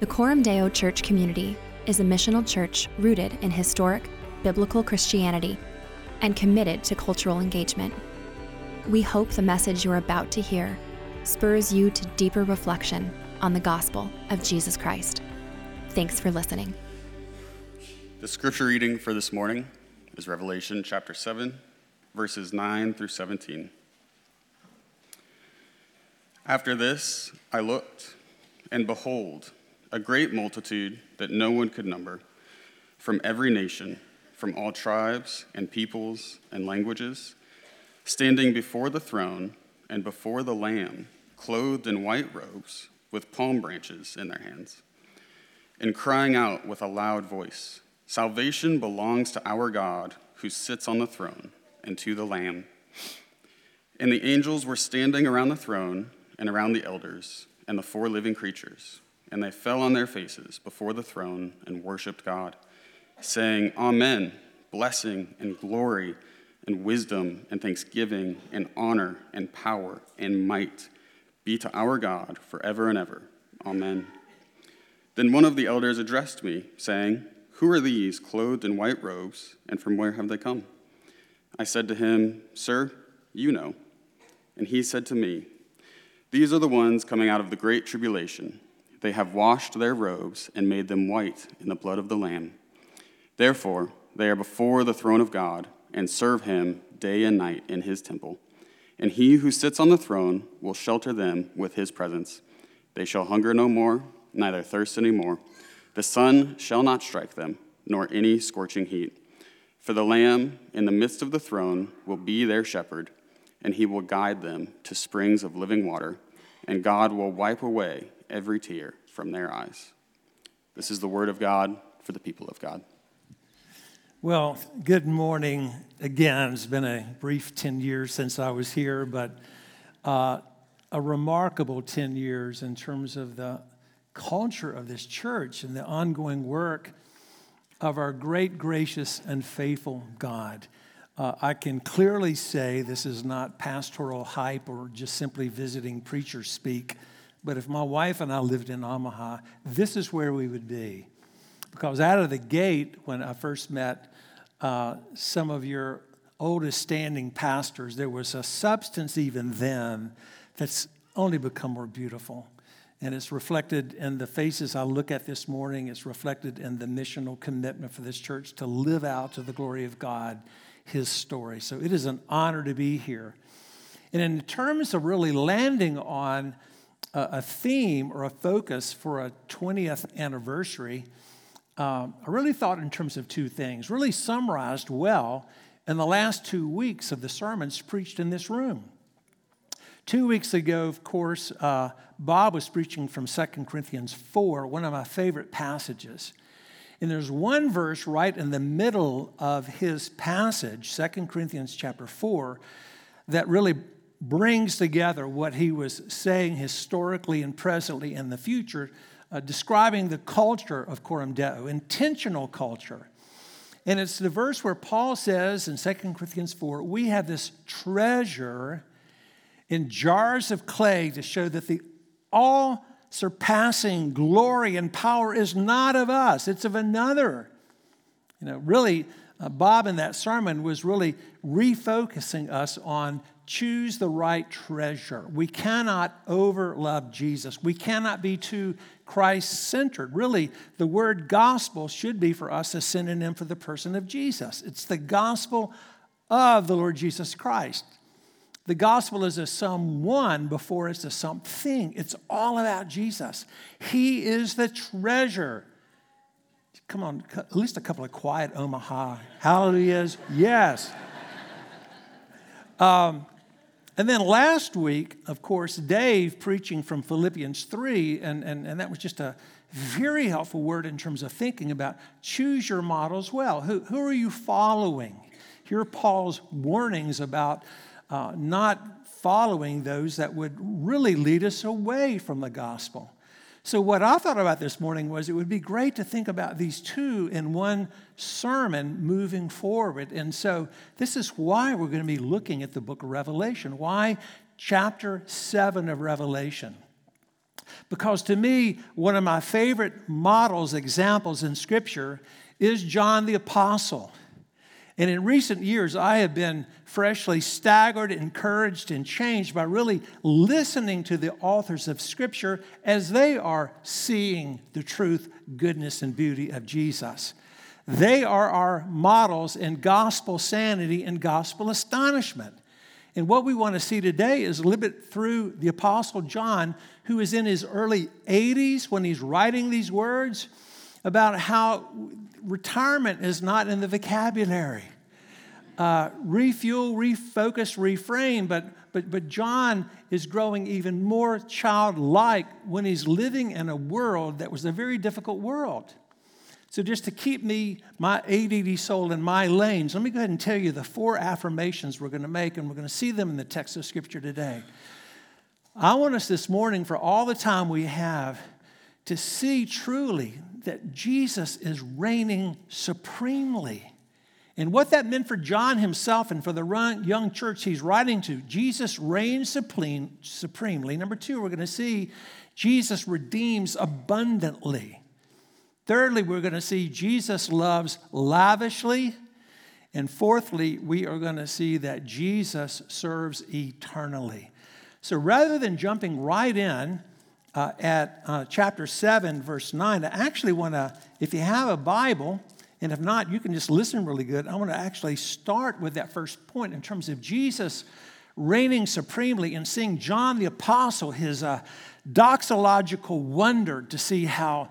The Coram Deo Church community is a missional church rooted in historic, biblical Christianity and committed to cultural engagement. We hope the message you're about to hear spurs you to deeper reflection on the gospel of Jesus Christ. Thanks for listening. The scripture reading for this morning is Revelation chapter 7, verses 9 through 17. After this, I looked, and behold, a great multitude that no one could number, from every nation, from all tribes and peoples and languages, standing before the throne and before the Lamb, clothed in white robes, with palm branches in their hands, and crying out with a loud voice, "Salvation belongs to our God, who sits on the throne, and to the Lamb." And the angels were standing around the throne and around the elders and the four living creatures, and they fell on their faces before the throne and worshiped God, saying, "Amen, blessing and glory and wisdom and thanksgiving and honor and power and might be to our God forever and ever. Amen." Then one of the elders addressed me, saying, "Who are these clothed in white robes, and from where have they come?" I said to him, "Sir, you know." And he said to me, "These are the ones coming out of the great tribulation. They have washed their robes and made them white in the blood of the Lamb. Therefore, they are before the throne of God and serve him day and night in his temple. And he who sits on the throne will shelter them with his presence. They shall hunger no more, neither thirst any more. The sun shall not strike them, nor any scorching heat. For the Lamb in the midst of the throne will be their shepherd, and he will guide them to springs of living water, and God will wipe away every tear from their eyes." This is the word of God for the people of God. Well, good morning again. It's been a brief 10 years since I was here, but a remarkable 10 years in terms of the culture of this church and the ongoing work of our great, gracious, and faithful God. I can clearly say this is not pastoral hype or just simply visiting preachers speak, but if my wife and I lived in Omaha, this is where we would be. Because out of the gate, when I first met some of your oldest standing pastors, there was a substance even then that's only become more beautiful. And it's reflected in the faces I look at this morning. It's reflected in the missional commitment for this church to live out to the glory of God his story. So it is an honor to be here. And in terms of really landing on a theme or a focus for a 20th anniversary, I really thought in terms of two things, really summarized well in the last 2 weeks of the sermons preached in this room. 2 weeks ago, of course, Bob was preaching from 2 Corinthians 4, one of my favorite passages. And there's one verse right in the middle of his passage, 2 Corinthians chapter 4, that really brings together what he was saying historically and presently in the future, describing the culture of Coram Deo, intentional culture. And it's the verse where Paul says in 2 Corinthians 4, we have this treasure in jars of clay to show that the all-surpassing glory and power is not of us, it's of another. Really, Bob in that sermon was really refocusing us on choose the right treasure. We cannot overlove Jesus. We cannot be too Christ-centered. Really, the word gospel should be for us a synonym for the person of Jesus. It's the gospel of the Lord Jesus Christ. The gospel is a someone before it's a something. It's all about Jesus. He is the treasure. Come on, at least a couple of quiet Omaha hallelujahs. Yes. And then last week, of course, Dave preaching from Philippians 3, and that was just a very helpful word in terms of thinking about choose your models well. Who are you following? Here are Paul's warnings about not following those that would really lead us away from the gospel. So what I thought about this morning was it would be great to think about these two in one sermon moving forward. And so this is why we're going to be looking at the book of Revelation. Why chapter 7 of Revelation? Because to me, one of my favorite models, examples in Scripture is John the Apostle. And in recent years, I have been freshly staggered, encouraged, and changed by really listening to the authors of Scripture as they are seeing the truth, goodness, and beauty of Jesus. They are our models in gospel sanity and gospel astonishment. And what we want to see today is a little bit through the Apostle John, who is in his early 80s when he's writing these words, about how retirement is not in the vocabulary. Refuel, refocus, reframe, but John is growing even more childlike when he's living in a world that was a very difficult world. So just to keep my ADD soul in my lanes, let me go ahead and tell you the 4 affirmations we're going to make, and we're going to see them in the text of Scripture today. I want us this morning, for all the time we have, to see truly that Jesus is reigning supremely. And what that meant for John himself and for the young church he's writing to, Jesus reigns supremely. Number 2, we're going to see Jesus redeems abundantly. Thirdly, we're going to see Jesus loves lavishly. And fourthly, we are going to see that Jesus serves eternally. So rather than jumping right in at chapter 7, verse 9, I actually want to, if you have a Bible, and if not, you can just listen really good. I want to actually start with that first point in terms of Jesus reigning supremely and seeing John the Apostle, his doxological wonder to see how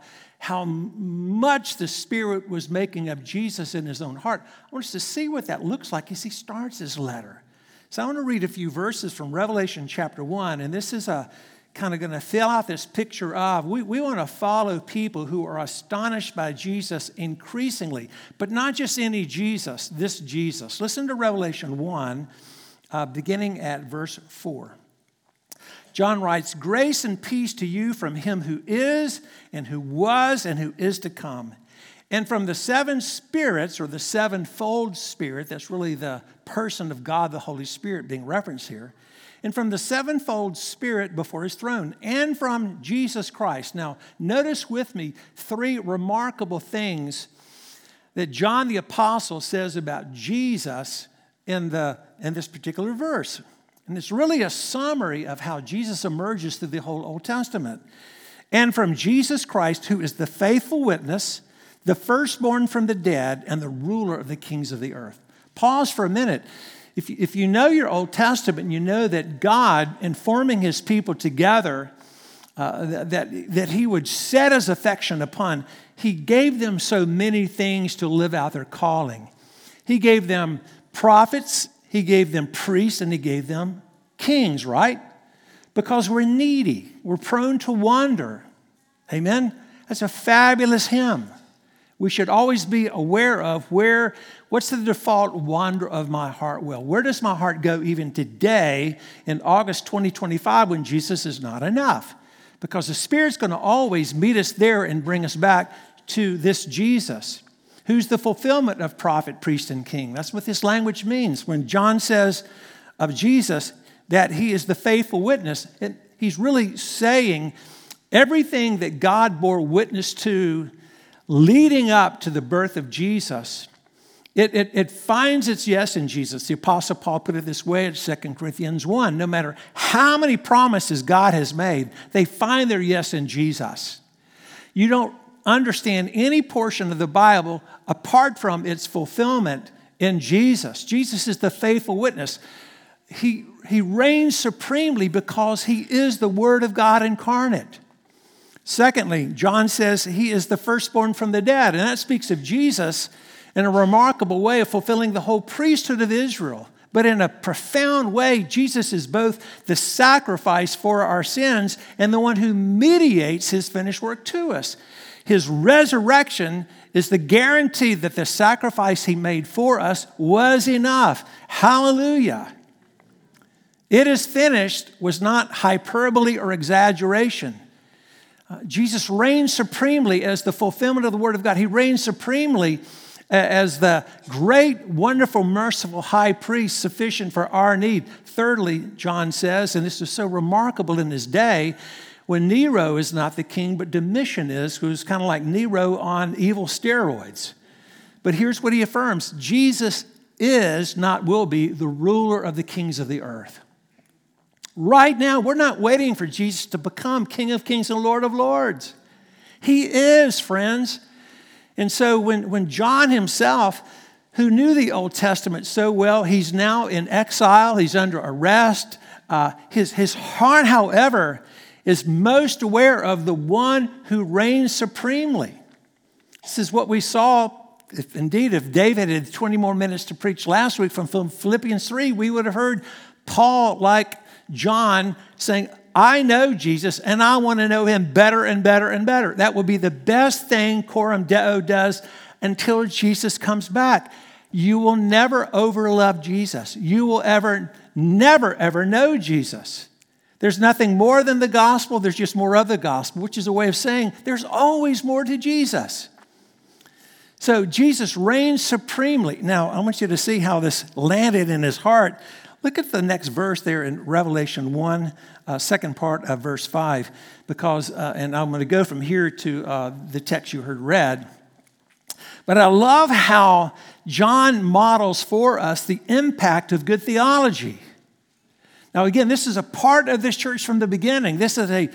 much the Spirit was making of Jesus in his own heart. I want us to see what that looks like as he starts his letter. So I want to read a few verses from Revelation chapter 1, and this is kind of going to fill out this picture of, we want to follow people who are astonished by Jesus increasingly, but not just any Jesus, this Jesus. Listen to Revelation 1, beginning at verse 4. John writes, "Grace and peace to you from him who is, and who was, and who is to come. And from the 7 spirits, or the sevenfold Spirit," that's really the person of God, the Holy Spirit being referenced here, "and from the sevenfold Spirit before his throne, and from Jesus Christ." Now, notice with me 3 remarkable things that John the Apostle says about Jesus in this particular verse. And it's really a summary of how Jesus emerges through the whole Old Testament. "And from Jesus Christ, who is the faithful witness, the firstborn from the dead, and the ruler of the kings of the earth." Pause for a minute. If you know your Old Testament, you know that God, in forming his people together, that he would set his affection upon, he gave them so many things to live out their calling. He gave them prophets, he gave them priests, and he gave them kings, right? Because we're needy, we're prone to wander. Amen? That's a fabulous hymn. We should always be aware of what's the default wander of my heart will? Where does my heart go even today in August 2025 when Jesus is not enough? Because the Spirit's going to always meet us there and bring us back to this Jesus, who's the fulfillment of prophet, priest, and king. That's what this language means. When John says of Jesus that he is the faithful witness, he's really saying everything that God bore witness to leading up to the birth of Jesus, it finds its yes in Jesus. The Apostle Paul put it this way in 2 Corinthians 1. No matter how many promises God has made, they find their yes in Jesus. You don't understand any portion of the Bible apart from its fulfillment in Jesus. Jesus is the faithful witness. He reigns supremely because he is the Word of God incarnate. Secondly, John says he is the firstborn from the dead, and that speaks of Jesus in a remarkable way of fulfilling the whole priesthood of Israel. But in a profound way, Jesus is both the sacrifice for our sins and the one who mediates his finished work to us. His resurrection is the guarantee that the sacrifice he made for us was enough. Hallelujah. "It is finished" was not hyperbole or exaggeration. Jesus reigns supremely as the fulfillment of the Word of God. He reigns supremely as the great, wonderful, merciful high priest sufficient for our need. Thirdly, John says, and this is so remarkable in his day, when Nero is not the king, but Domitian is, who's kind of like Nero on evil steroids. But here's what he affirms. Jesus is, not will be, the ruler of the kings of the earth. Right now, we're not waiting for Jesus to become King of Kings and Lord of Lords. He is, friends. And so when John himself, who knew the Old Testament so well, he's now in exile, he's under arrest. His heart, however, is most aware of the one who reigns supremely. This is what we saw. If David had 20 more minutes to preach last week from Philippians 3, we would have heard Paul, like John, saying, I know Jesus, and I want to know him better and better and better. That will be the best thing Coram Deo does until Jesus comes back. You will never overlove Jesus. You will never, ever know Jesus. There's nothing more than the gospel. There's just more of the gospel, which is a way of saying there's always more to Jesus. So Jesus reigns supremely. Now, I want you to see how this landed in his heart. Look at the next verse there in Revelation 1, second part of verse 5, because, and I'm going to go from here to the text you heard read. But I love how John models for us the impact of good theology. Now, again, this is a part of this church from the beginning. This is a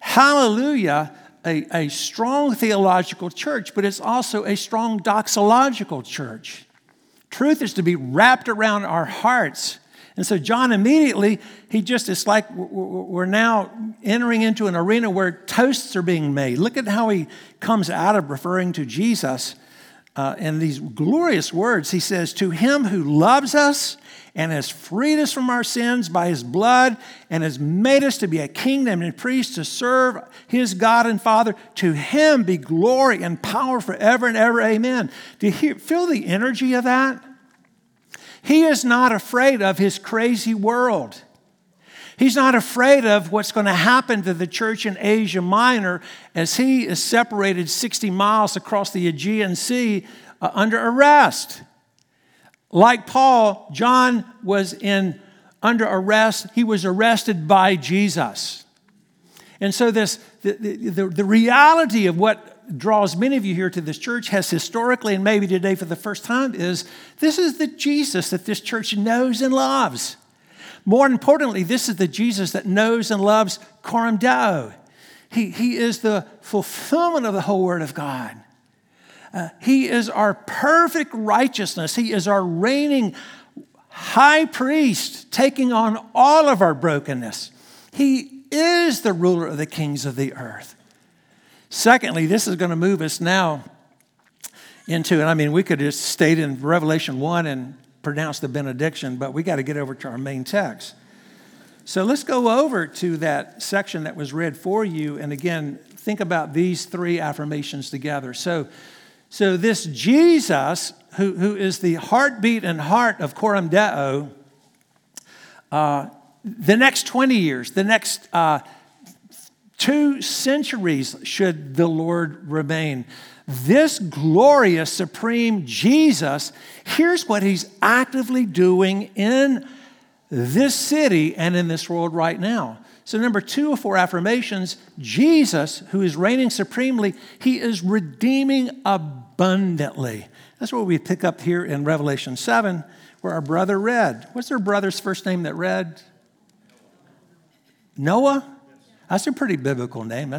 strong theological church, but it's also a strong doxological church. Truth is to be wrapped around our hearts. And so John immediately, it's like we're now entering into an arena where toasts are being made. Look at how he comes out of referring to Jesus in these glorious words. He says, to him who loves us and has freed us from our sins by his blood and has made us to be a kingdom and priests to serve his God and Father, to him be glory and power forever and ever. Amen. Do you feel the energy of that? He is not afraid of his crazy world. He's not afraid of what's going to happen to the church in Asia Minor as he is separated 60 miles across the Aegean Sea under arrest. Like Paul, John was under arrest. He was arrested by Jesus. And so the reality of what draws many of you here to this church has historically and maybe today for the first time is this is the Jesus that this church knows and loves. More importantly, this is the Jesus that knows and loves Coram Deo. He is the fulfillment of the whole Word of God. He is our perfect righteousness. He is our reigning high priest, taking on all of our brokenness. He is the ruler of the kings of the earth. Secondly, this is going to move us now into, and I mean, we could just stayed in Revelation 1 and pronounce the benediction, but we got to get over to our main text. So let's go over to that section that was read for you, and again, think about these three affirmations together. So this Jesus, who is the heartbeat and heart of Coram Deo, the next 20 years, the next 2 centuries should the Lord remain. This glorious, supreme Jesus, here's what he's actively doing in this city and in this world right now. So number 2 of 4 affirmations, Jesus, who is reigning supremely, he is redeeming abundantly. That's what we pick up here in Revelation 7, where our brother read. What's their brother's first name that read? Noah? That's a pretty biblical name.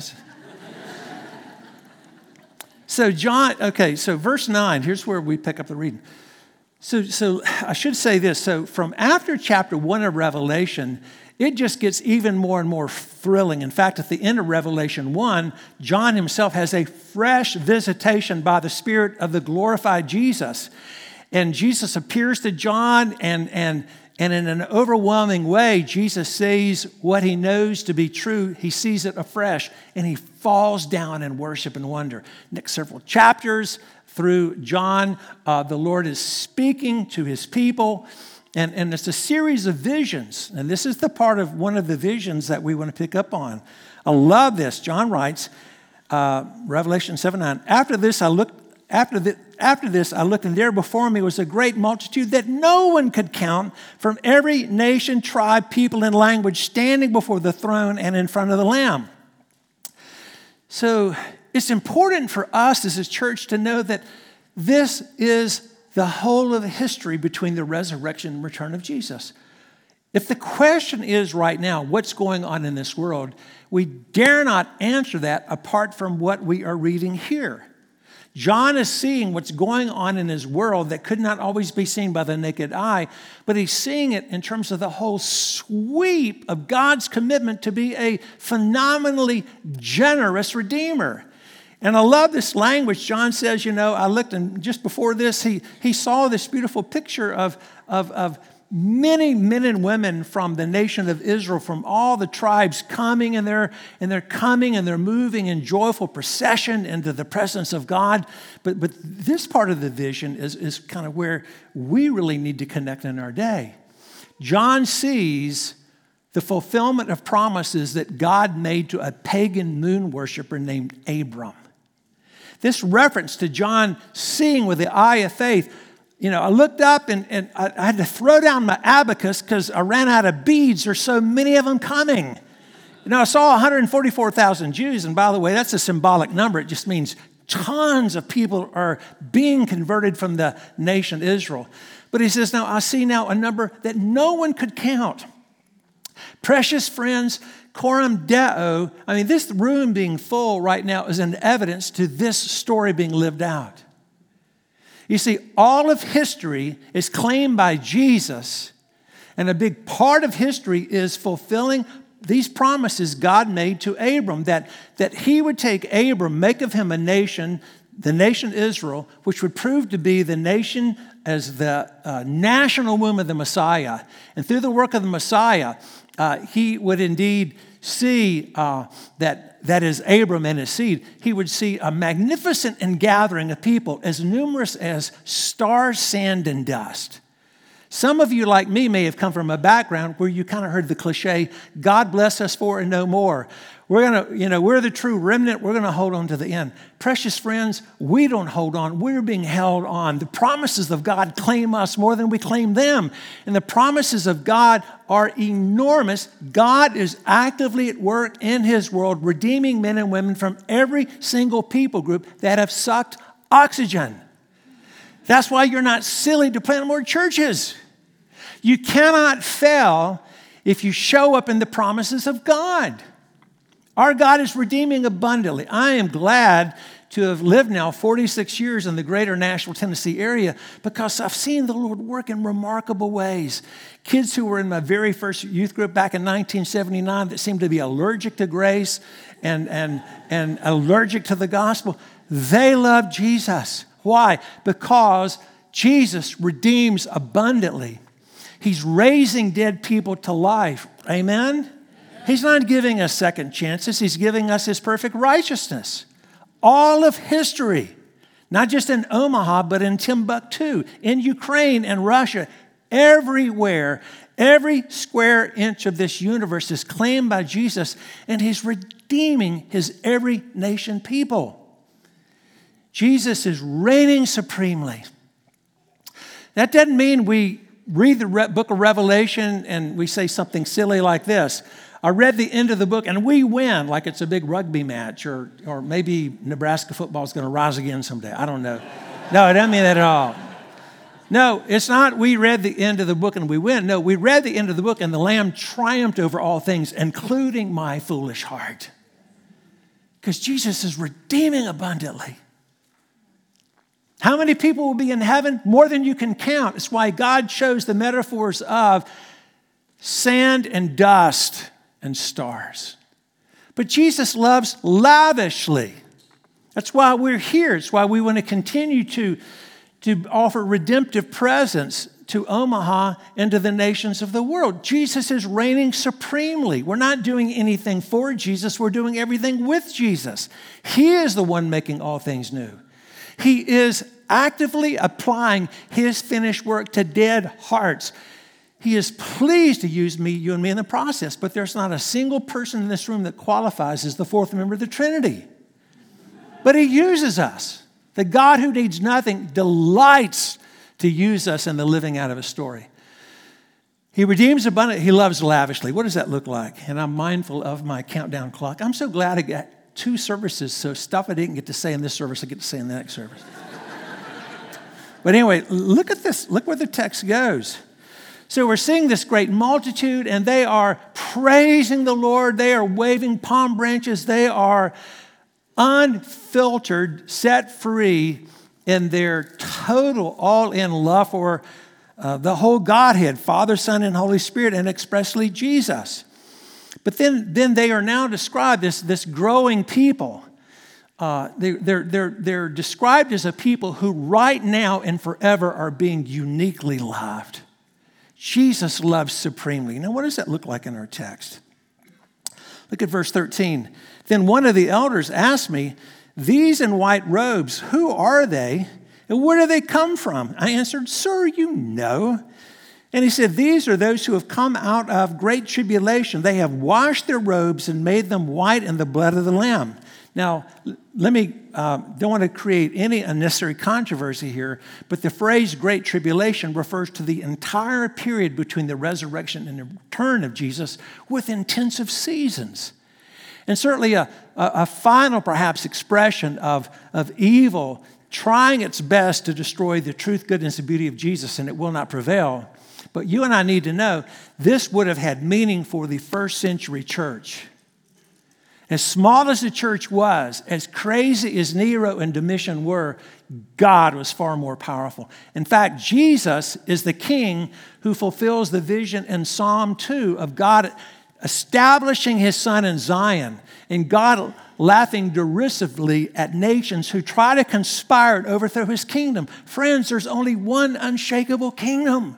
So verse 9, here's where we pick up the reading. So I should say this. So from after chapter 1 of Revelation, it just gets even more and more thrilling. In fact, at the end of Revelation 1, John himself has a fresh visitation by the Spirit of the glorified Jesus. And Jesus appears to John, and in an overwhelming way, Jesus says what he knows to be true. He sees it afresh, and he falls down in worship and wonder. Next several chapters through John, the Lord is speaking to his people, and it's a series of visions. And this is the part of one of the visions that we want to pick up on. I love this. John writes, Revelation 7:9, After this I looked, and there before me was a great multitude that no one could count, from every nation, tribe, people, and language, standing before the throne and in front of the Lamb. So it's important for us as a church to know that this is the whole of the history between the resurrection and return of Jesus. If the question is right now, what's going on in this world, we dare not answer that apart from what we are reading here. John is seeing what's going on in his world that could not always be seen by the naked eye, but he's seeing it in terms of the whole sweep of God's commitment to be a phenomenally generous Redeemer. And I love this language. John says, I looked, and just before this, he saw this beautiful picture of many men and women from the nation of Israel, from all the tribes coming, and they're moving in joyful procession into the presence of God. But this part of the vision is kind of where we really need to connect in our day. John sees the fulfillment of promises that God made to a pagan moon worshiper named Abram. This reference to John seeing with the eye of faith, I looked up and I had to throw down my abacus because I ran out of beads. There's so many of them coming. I saw 144,000 Jews, and by the way, that's a symbolic number. It just means tons of people are being converted from the nation Israel. But he says, now I see now a number that no one could count. Precious friends, coram Deo, this room being full right now is an evidence to this story being lived out. You see, all of history is claimed by Jesus, and a big part of history is fulfilling these promises God made to Abram, that he would take Abram, make of him a nation, the nation Israel, which would prove to be the nation as the national womb of the Messiah. And through the work of the Messiah, he would indeed see that is Abram and his seed. He would see a magnificent ingathering of people as numerous as stars, sand, and dust. Some of you, like me, may have come from a background where you kind of heard the cliche, God bless us for and no more. We're the true remnant. We're going to hold on to the end. Precious friends, we don't hold on. We're being held on. The promises of God claim us more than we claim them. And the promises of God are enormous. God is actively at work in his world, redeeming men and women from every single people group that have sucked oxygen. That's why you're not silly to plant more churches. You cannot fail if you show up in the promises of God. Our God is redeeming abundantly. I am glad to have lived now 46 years in the greater Nashville, Tennessee area because I've seen the Lord work in remarkable ways. Kids who were in my very first youth group back in 1979 that seemed to be allergic to grace and allergic to the gospel, they love Jesus. Why? Because Jesus redeems abundantly. He's raising dead people to life. Amen? He's not giving us second chances. He's giving us his perfect righteousness. All of history, not just in Omaha, but in Timbuktu, in Ukraine and Russia, everywhere, every square inch of this universe is claimed by Jesus, and he's redeeming his every nation people. Jesus is reigning supremely. That doesn't mean we read the book of Revelation and we say something silly like this. I read the end of the book and we win, like it's a big rugby match, or maybe Nebraska football is going to rise again someday. I don't know. No, it doesn't mean that at all. No, it's not we read the end of the book and we win. No, we read the end of the book and the Lamb triumphed over all things, including my foolish heart. Because Jesus is redeeming abundantly. How many people will be in heaven? More than you can count. It's why God chose the metaphors of sand and dust and stars. But Jesus loves lavishly. That's why we're here. It's why we want to continue to offer redemptive presence to Omaha and to the nations of the world. Jesus is reigning supremely. We're not doing anything for Jesus. We're doing everything with Jesus. He is the one making all things new. He is actively applying his finished work to dead hearts. He is pleased to use you and me in the process, but there's not a single person in this room that qualifies as the fourth member of the Trinity. But he uses us. The God who needs nothing delights to use us in the living out of a story. He redeems abundantly. He loves lavishly. What does that look like? And I'm mindful of my countdown clock. I'm so glad 2 services, so stuff I didn't get to say in this service, I get to say in the next service. But anyway, look at this. Look where the text goes. So we're seeing this great multitude, and they are praising the Lord. They are waving palm branches. They are unfiltered, set free in their total all-in love for the whole Godhead, Father, Son, and Holy Spirit, and expressly Jesus. But then they are now described as this growing people. They're described as a people who right now and forever are being uniquely loved. Jesus loves supremely. Now, what does that look like in our text? Look at verse 13. Then one of the elders asked me, "These in white robes, who are they, and where do they come from?" I answered, "Sir, you know." And he said, "These are those who have come out of great tribulation. They have washed their robes and made them white in the blood of the Lamb." Now, don't want to create any unnecessary controversy here, but the phrase great tribulation refers to the entire period between the resurrection and the return of Jesus with intensive seasons. And certainly a final, perhaps, expression of evil trying its best to destroy the truth, goodness, and beauty of Jesus, and it will not prevail. But you and I need to know this would have had meaning for the first century church. As small as the church was, as crazy as Nero and Domitian were, God was far more powerful. In fact, Jesus is the king who fulfills the vision in Psalm 2 of God establishing his son in Zion, and God laughing derisively at nations who try to conspire to overthrow his kingdom. Friends, there's only one unshakable kingdom.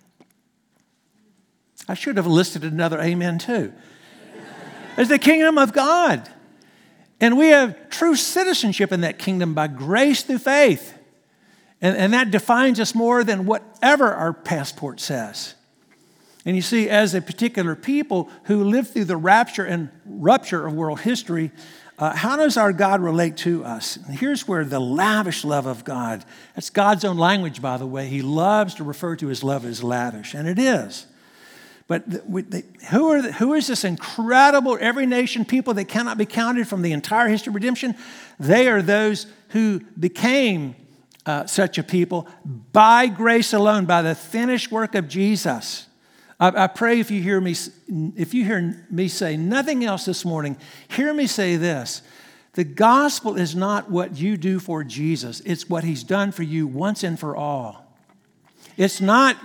I should have listed another amen too. It's the kingdom of God. And we have true citizenship in that kingdom by grace through faith. And that defines us more than whatever our passport says. And you see, as a particular people who lived through the rapture and rupture of world history, how does our God relate to us? And here's where the lavish love of God, that's God's own language, by the way. He loves to refer to his love as lavish, and it is. But who is this incredible, every nation people that cannot be counted from the entire history of redemption? They are those who became such a people by grace alone, by the finished work of Jesus. I pray if you hear me say nothing else this morning, hear me say this. The gospel is not what you do for Jesus. It's what he's done for you once and for all. It's not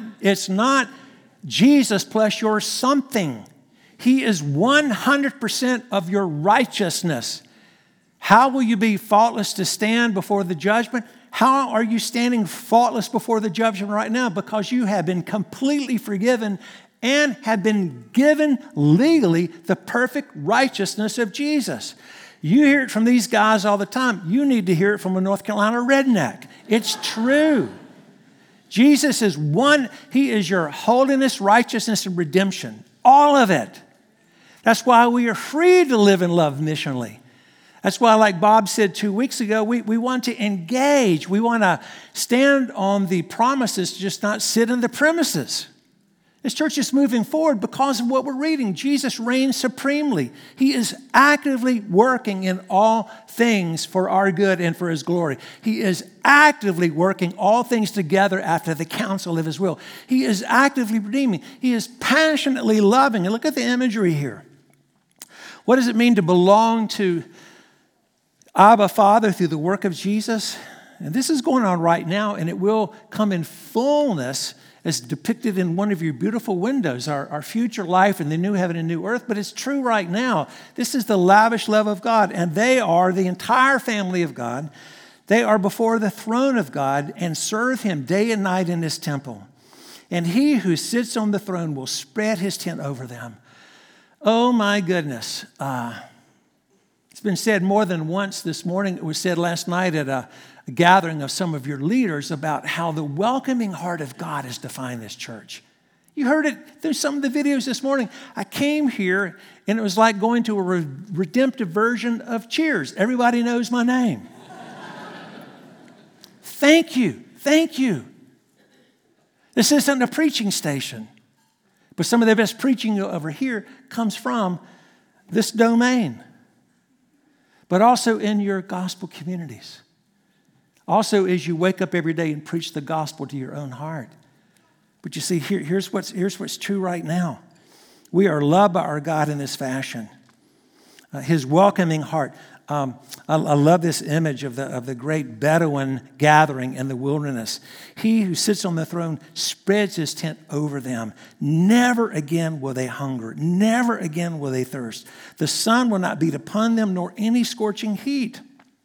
Jesus plus your something. He is 100% of your righteousness. How will you be faultless to stand before the judgment? How are you standing faultless before the judgment right now? Because you have been completely forgiven and have been given legally the perfect righteousness of Jesus. You hear it from these guys all the time. You need to hear it from a North Carolina redneck. It's true. Jesus is one. He is your holiness, righteousness, and redemption. All of it. That's why we are free to live and love missionally. That's why, like Bob said 2 weeks ago, we want to engage. We want to stand on the promises, just not sit in the premises. This church is moving forward because of what we're reading. Jesus reigns supremely. He is actively working in all things for our good and for his glory. He is actively working all things together after the counsel of his will. He is actively redeeming. He is passionately loving. And look at the imagery here. What does it mean to belong to Abba Father through the work of Jesus? And this is going on right now, and it will come in fullness as depicted in one of your beautiful windows, our future life in the new heaven and new earth. But it's true right now. This is the lavish love of God, and they are the entire family of God. They are before the throne of God and serve him day and night in his temple. And he who sits on the throne will spread his tent over them. Oh my goodness. It's been said more than once this morning. It was said last night at a gathering of some of your leaders about how the welcoming heart of God has defined this church. You heard it through some of the videos this morning. I came here and it was like going to a redemptive version of Cheers. Everybody knows my name. Thank you. Thank you. This isn't a preaching station, but some of the best preaching over here comes from this domain. but also in your gospel communities. Also, as you wake up every day and preach the gospel to your own heart. But you see, here's what's true right now. We are loved by our God in this fashion. His welcoming heart. I love this image of the great Bedouin gathering in the wilderness. He who sits on the throne spreads his tent over them. Never again will they hunger. Never again will they thirst. The sun will not beat upon them, nor any scorching heat.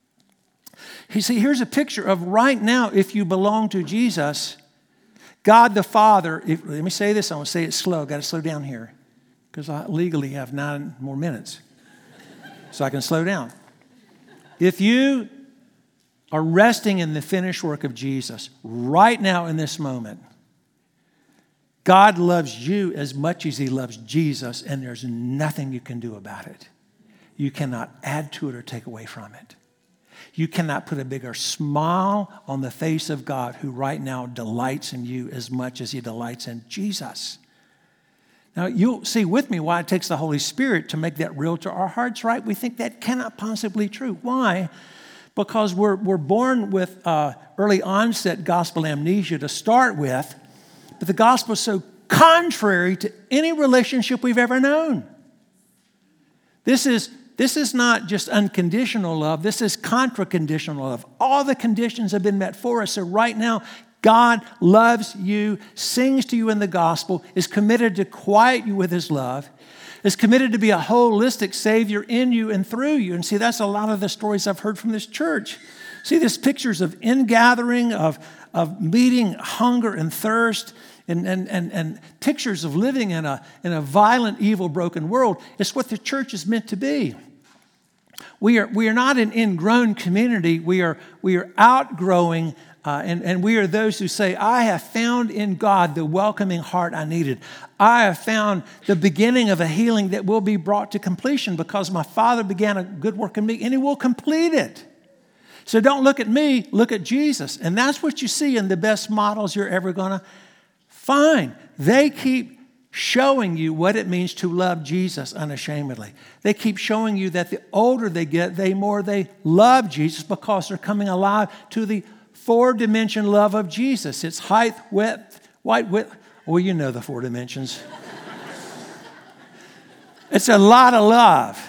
You see, here's a picture of right now, if you belong to Jesus, God the Father, let me say this, I want to say it slow. I've got to slow down here because I legally have 9 more minutes. So I can slow down. If you are resting in the finished work of Jesus right now in this moment, God loves you as much as he loves Jesus, and there's nothing you can do about it. You cannot add to it or take away from it. You cannot put a bigger smile on the face of God who right now delights in you as much as he delights in Jesus. Now, you'll see with me why it takes the Holy Spirit to make that real to our hearts, right? We think that cannot possibly be true. Why? Because we're born with early onset gospel amnesia to start with, but the gospel is so contrary to any relationship we've ever known. This is not just unconditional love. This is contra-conditional love. All the conditions have been met for us. So right now, God loves you, sings to you in the gospel, is committed to quiet you with his love, is committed to be a holistic Savior in you and through you. And see, that's a lot of the stories I've heard from this church. See, there's pictures of ingathering, of meeting hunger and thirst, and pictures of living in a violent, evil, broken world. It's what the church is meant to be. We are not an ingrown community. We are outgrowing, and we are those who say, I have found in God the welcoming heart I needed. I have found the beginning of a healing that will be brought to completion because my Father began a good work in me, and he will complete it. So don't look at me, look at Jesus. And that's what you see in the best models you're ever going to find. They keep showing you what it means to love Jesus unashamedly. They keep showing you that the older they get, the more they love Jesus because they're coming alive to the 4-dimension love of Jesus. It's height, width, width. Well, you know the 4 dimensions. It's a lot of love.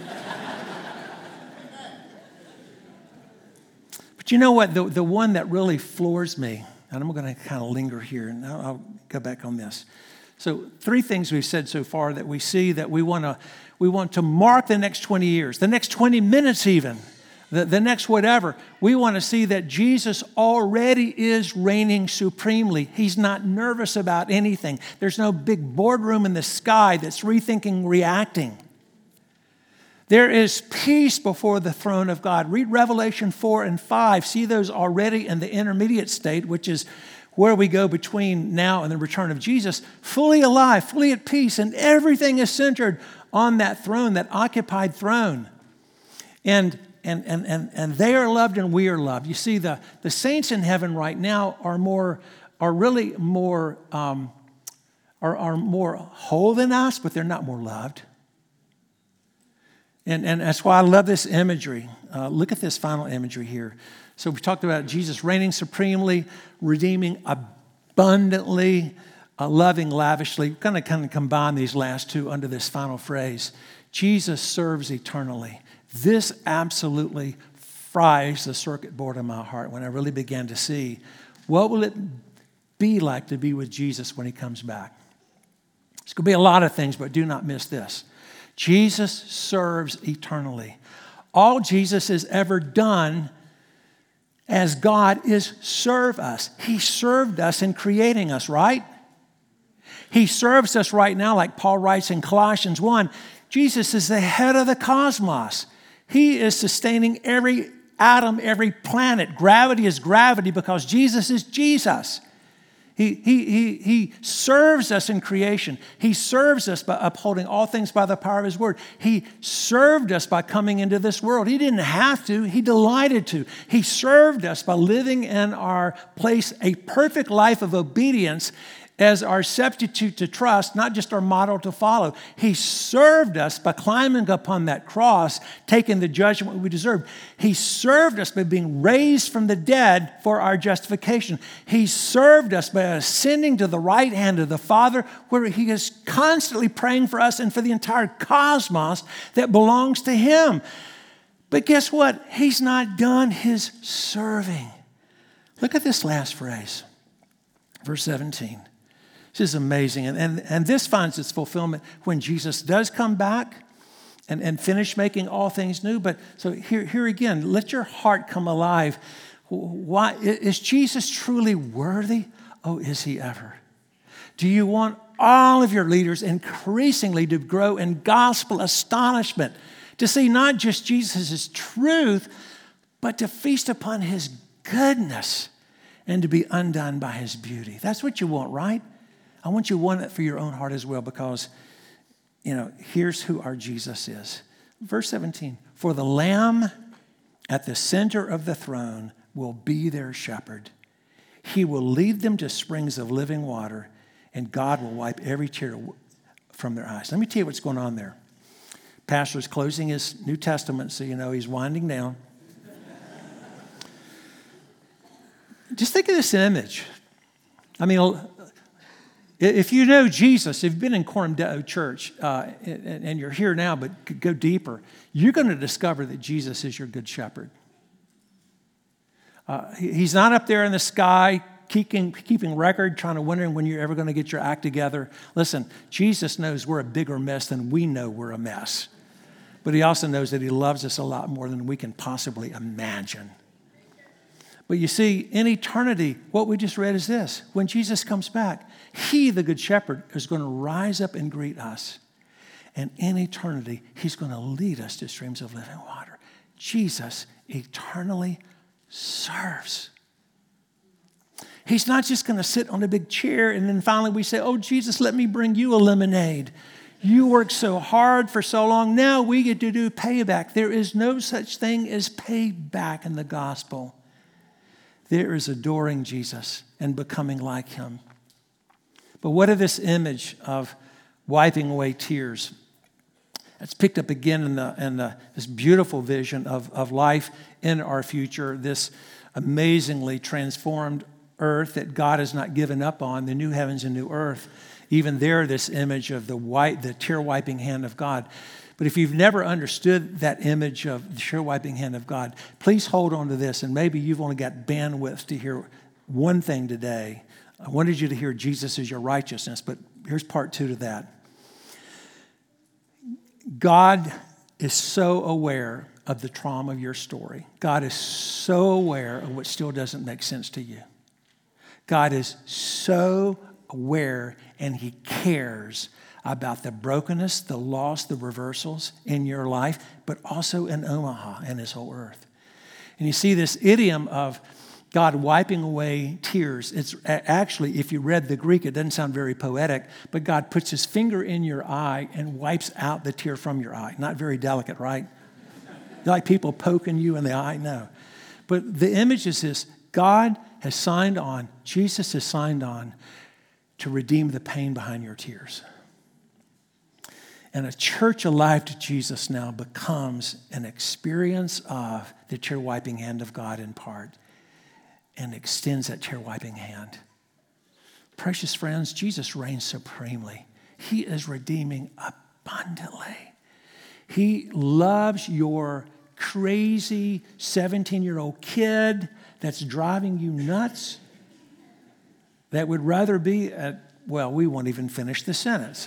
But you know what? The one that really floors me, and I'm going to kind of linger here, and I'll go back on this. So 3 things we've said so far that we see that we want to mark the next 20 years, the next 20 minutes even, the next whatever. We want to see that Jesus already is reigning supremely. He's not nervous about anything. There's no big boardroom in the sky that's rethinking, reacting. There is peace before the throne of God. Read Revelation 4 and 5. See those already in the intermediate state, which is where we go between now and the return of Jesus, fully alive, fully at peace, and everything is centered on that throne, that occupied throne. And they are loved and we are loved. You see, the saints in heaven right now are more whole than us, but they're not more loved. And that's why I love this imagery. Look at this final imagery here. So we talked about Jesus reigning supremely, redeeming abundantly, loving lavishly. We're going to kind of combine these last 2 under this final phrase. Jesus serves eternally. This absolutely fries the circuit board in my heart when I really began to see what will it be like to be with Jesus when he comes back. It's going to be a lot of things, but do not miss this. Jesus serves eternally. All Jesus has ever done as God is serve us. He served us in creating us, right? He serves us right now, like Paul writes in Colossians 1. Jesus is the head of the cosmos. He is sustaining every atom, every planet. Gravity is gravity because Jesus is Jesus. He serves us in creation. He serves us by upholding all things by the power of his word. He served us by coming into this world. He didn't have to. He delighted to. He served us by living in our place a perfect life of obedience as our substitute to trust, not just our model to follow. He served us by climbing upon that cross, taking the judgment we deserved. He served us by being raised from the dead for our justification. He served us by ascending to the right hand of the Father, where he is constantly praying for us and for the entire cosmos that belongs to him. But guess what? He's not done his serving. Look at this last phrase, verse 17. This is amazing. And this finds its fulfillment when Jesus does come back and finish making all things new. But so here again, let your heart come alive. Why is Jesus truly worthy? Oh, is he ever? Do you want all of your leaders increasingly to grow in gospel astonishment, to see not just Jesus' truth, but to feast upon his goodness and to be undone by his beauty? That's what you want, right? I want you to want it for your own heart as well, because, here's who our Jesus is. Verse 17, for the Lamb at the center of the throne will be their shepherd. He will lead them to springs of living water, and God will wipe every tear from their eyes. Let me tell you what's going on there. Pastor's closing his New Testament, so he's winding down. Just think of this image. I mean, if you know Jesus, if you've been in Coram Deo Church, and you're here now, but go deeper, you're going to discover that Jesus is your good shepherd. He's not up there in the sky keeping record, wondering when you're ever going to get your act together. Listen, Jesus knows we're a bigger mess than we know we're a mess. But he also knows that he loves us a lot more than we can possibly imagine. But you see, in eternity, what we just read is this. When Jesus comes back, he, the good shepherd, is going to rise up and greet us. And in eternity, he's going to lead us to streams of living water. Jesus eternally serves. He's not just going to sit on a big chair and then finally we say, oh, Jesus, let me bring you a lemonade. You worked so hard for so long. Now we get to do payback. There is no such thing as payback in the gospel. There is adoring Jesus and becoming like him. But what of this image of wiping away tears? It's picked up again in this beautiful vision of life in our future, this amazingly transformed earth that God has not given up on, the new heavens and new earth. Even there, this image of the tear-wiping hand of God. But if you've never understood that image of the tear-wiping hand of God, please hold on to this, and maybe you've only got bandwidth to hear one thing today. I wanted you to hear Jesus is your righteousness, but here's part 2 to that. God is so aware of the trauma of your story. God is so aware of what still doesn't make sense to you. God is so aware, and he cares about the brokenness, the loss, the reversals in your life, but also in Omaha and his whole earth. And you see this idiom of God wiping away tears. It's actually, if you read the Greek, it doesn't sound very poetic, but God puts his finger in your eye and wipes out the tear from your eye. Not very delicate, right? Like people poking you in the eye? No. But the image is this: God has signed on, Jesus has signed on to redeem the pain behind your tears. And a church alive to Jesus now becomes an experience of the tear-wiping hand of God in part, and extends that tear-wiping hand. Precious friends, Jesus reigns supremely. He is redeeming abundantly. He loves your crazy 17-year-old kid that's driving you nuts, that would rather be at, well, we won't even finish the sentence.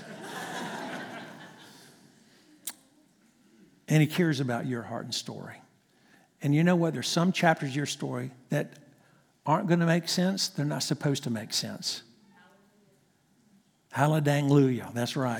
And he cares about your heart and story. And you know what? There's some chapters of your story that aren't going to make sense. They're not supposed to make sense. Hallelujah. That's right.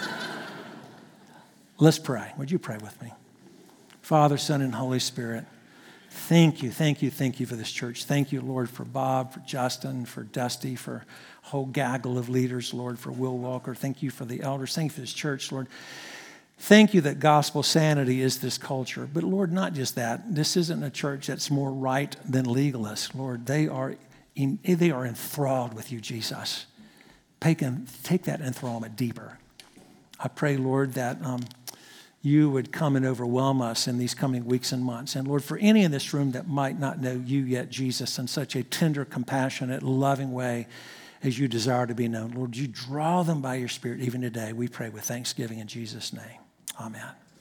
Let's pray. Would you pray with me? Father, Son, and Holy Spirit, thank you for this church. Thank you, Lord, for Bob, for Justin, for Dusty, for a whole gaggle of leaders, Lord, for Will Walker. Thank you for the elders. Thank you for this church, Lord. Thank you that gospel sanity is this culture. But Lord, not just that. This isn't a church that's more right than legalist. Lord, they are enthralled with you, Jesus. take that enthrallment deeper. I pray, Lord, that you would come and overwhelm us in these coming weeks and months. And Lord, for any in this room that might not know you yet, Jesus, in such a tender, compassionate, loving way as you desire to be known, Lord, you draw them by your Spirit even today. We pray with thanksgiving in Jesus' name. Amen.